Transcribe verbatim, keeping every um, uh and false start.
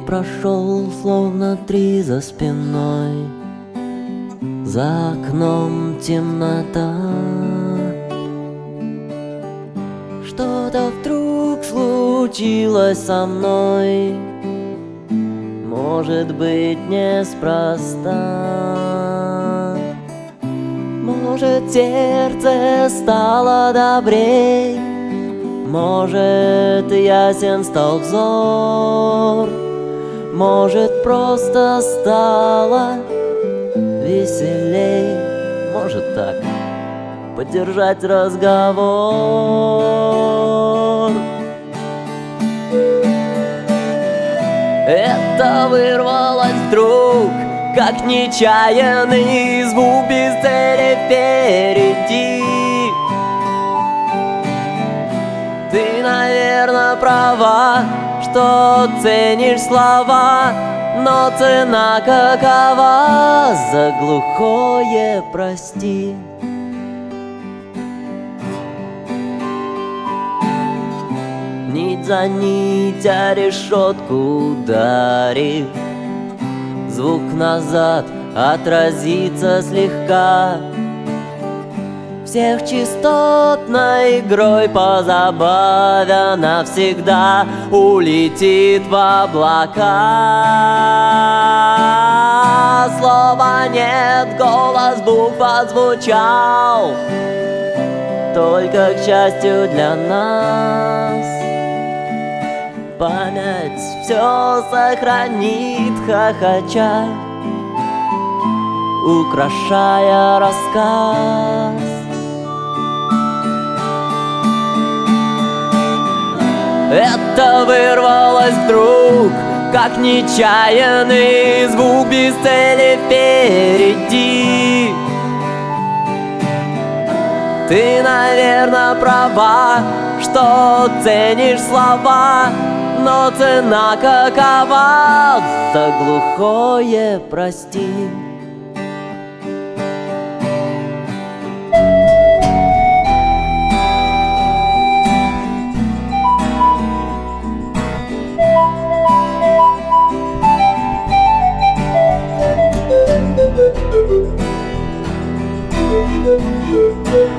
прошел, словно три за спиной. За окном темнота. Что-то вдруг случилось со мной, может быть, неспроста. Может, сердце стало добрей, может, ясен стал взор, может, просто стало веселей. Может так поддержать разговор. Это вырвалось вдруг, как нечаянный звук без цели впереди. Ты, наверное, права, что ценишь слова, но цена какова за глухое прости. Нить за нить, а решетку ударив, звук назад отразится слегка. Всех частотной игрой позабавя, навсегда улетит в облака. Слова нет, голос букв отзвучал, только к счастью для нас. Память все сохранит, хохоча, украшая рассказ. Это вырвалось вдруг, как нечаянный звук без цели впереди. Ты, наверное, права, что ценишь слова, но цена какова за глухое прости. Thank you.